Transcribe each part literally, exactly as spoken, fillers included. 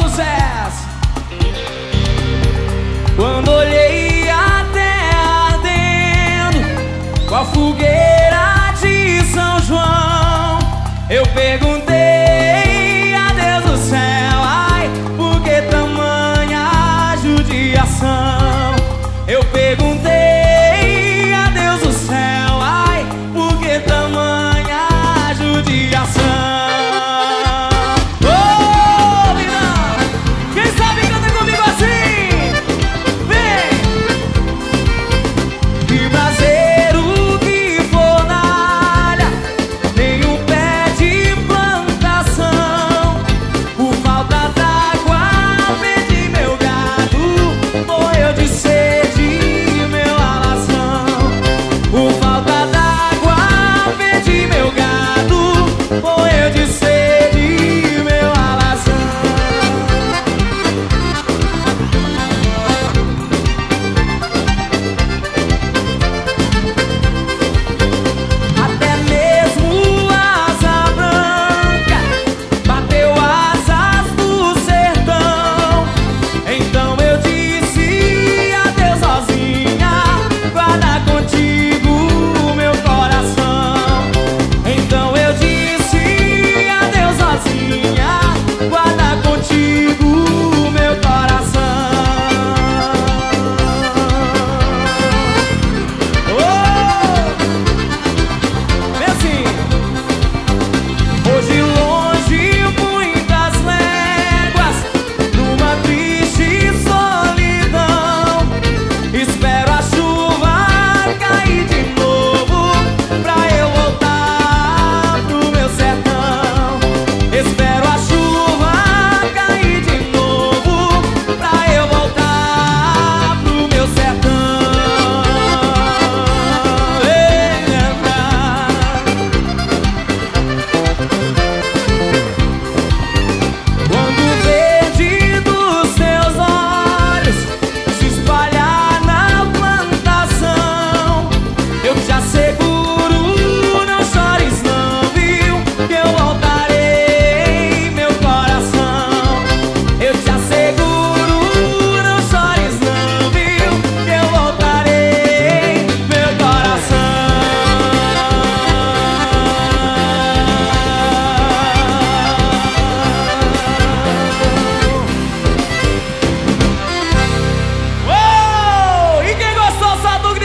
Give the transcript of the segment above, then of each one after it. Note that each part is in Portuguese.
sucesso. Quando olhei a terra ardendo com a fogueira de São João, eu perguntei a Deus do céu, ai, por que tamanha judiação? Eu perguntei a Deus do céu, ai, por que tamanha judiação?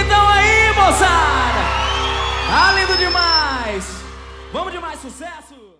Tá lindo demais! Vamos de mais sucesso!